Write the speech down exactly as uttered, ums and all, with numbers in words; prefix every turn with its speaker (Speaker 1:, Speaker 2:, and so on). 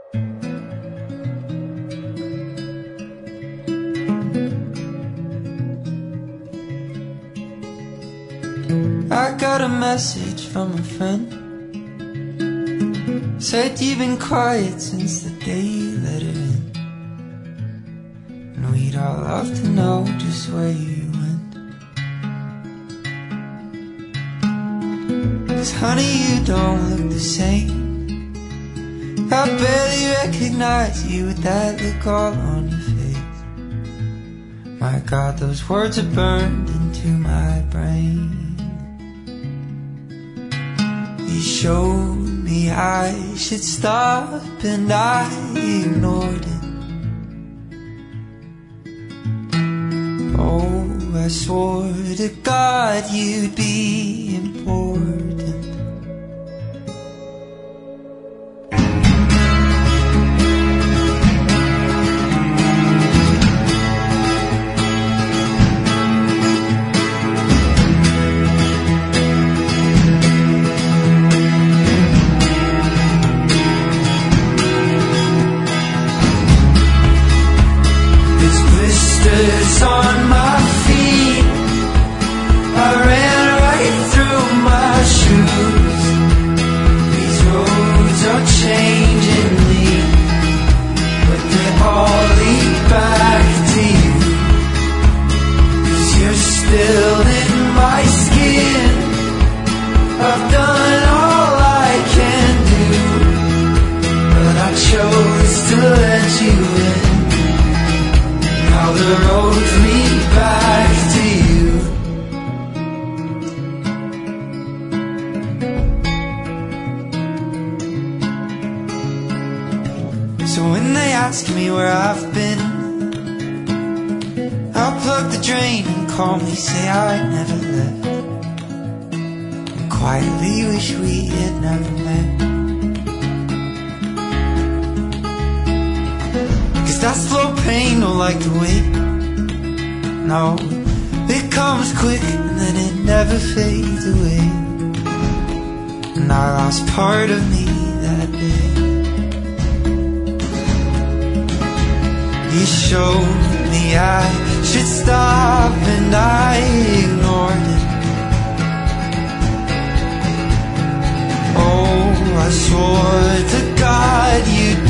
Speaker 1: I got a message from a friend. Said you've been quiet since the day you let her in, and we'd all love to know just where you went. 'Cause honey, you don't look the same. I barely recognize you with that look all on your face. My God, those words are burned into my brain. You showed me I should stop and I ignored it. Oh, I swore to God you'd be important. On my feet, I ran right through my shoes. These roads are changing me, but they all lead back to you. 'Cause you're still in my skin. I've done all I can do, but I chose to let you in. Now the roads lead back to you. So when they ask me where I've been, I'll plug the drain and calmly say I never left, and quietly wish we had never met. That slow pain don't like to wait. No, it comes quick and then it never fades away. And I lost part of me that day. You showed me I should stop and I ignored it. Oh, I swore to God you'd